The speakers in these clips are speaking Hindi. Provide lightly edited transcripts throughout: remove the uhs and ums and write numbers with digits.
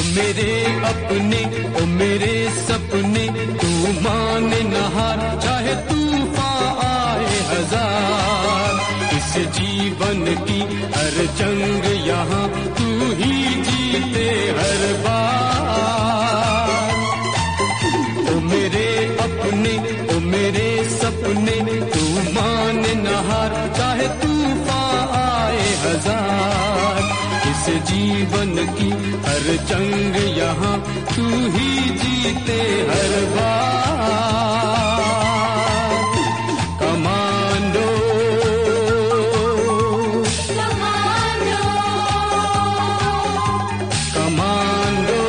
मेरे अपने ओ मेरे सपने, तू माने न हार चाहे तूफान आए हजार। इस जीवन की हर जंग यहाँ तू ही जीते हर बार। ओ मेरे अपने ओ मेरे सपने, तू माने न हार चाहे तूफान आए हजार। इस जीवन की हर जंग यहाँ तू ही जीते हर बार। कमांडो कमांडो कमांडो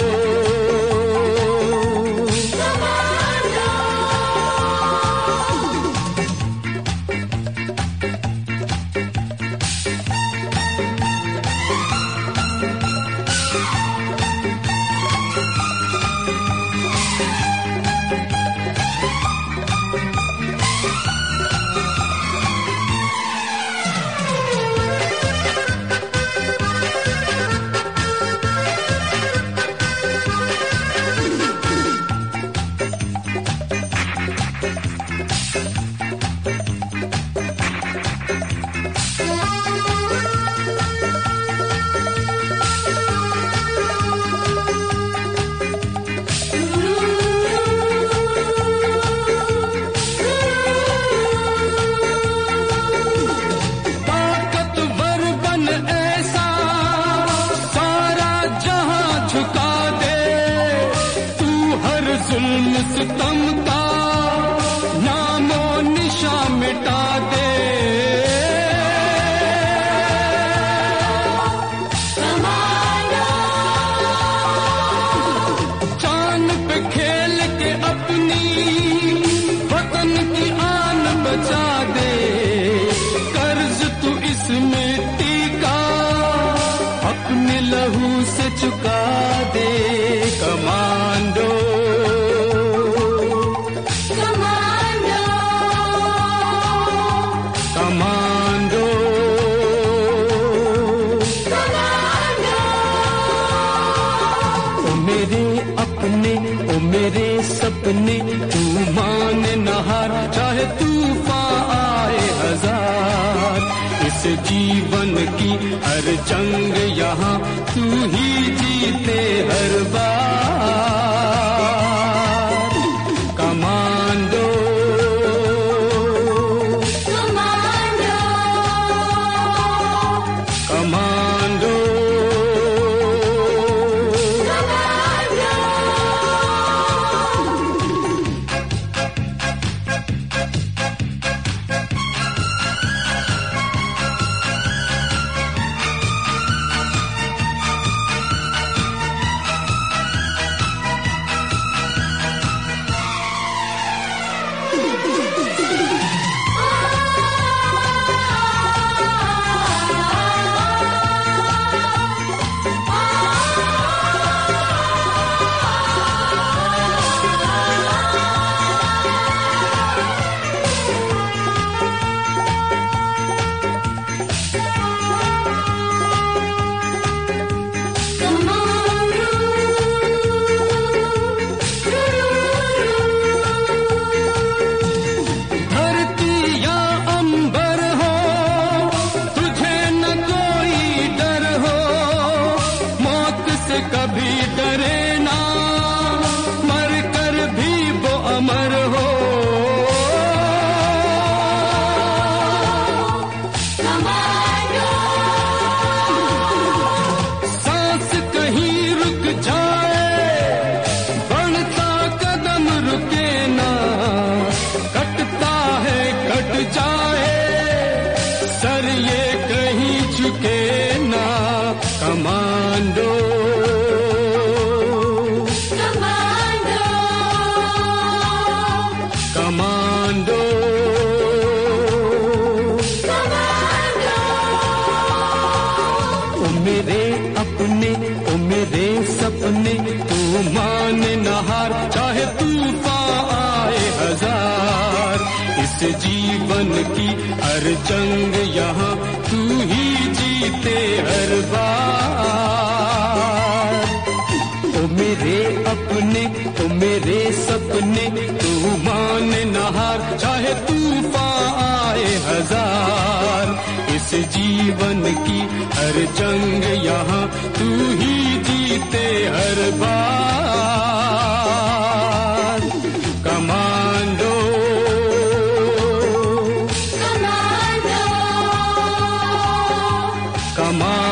सितम का नामो निशा मिटा दे। चांद पे खेल के अपनी वतन की आन बचा दे। कर्ज तू इस मिट्टी का अपने लहू से चुका दे। कमांडो मेरे सपने, तू माने न हार चाहे तूफान आए हजार। इस जीवन की हर जंग यहाँ तू ही जीते हर बार। कमांडो कमांडो कमांडो कभी डरे ना, मर कर भी वो अमर हो। सांस कहीं रुक जाए, बढ़ता कदम रुके ना। कटता है कट जाए, सर ये कहीं झुके ना। कमांडो कमांडो ओ मेरे अपने ओ मेरे सपने, तू माने न हार चाहे तूफान आए हजार। इस जीवन की हर जंग यहाँ तू ही जीते हर बार। ओ इस जीवन की हर जंग यहाँ तू ही जीते हर बार। Commando commando commando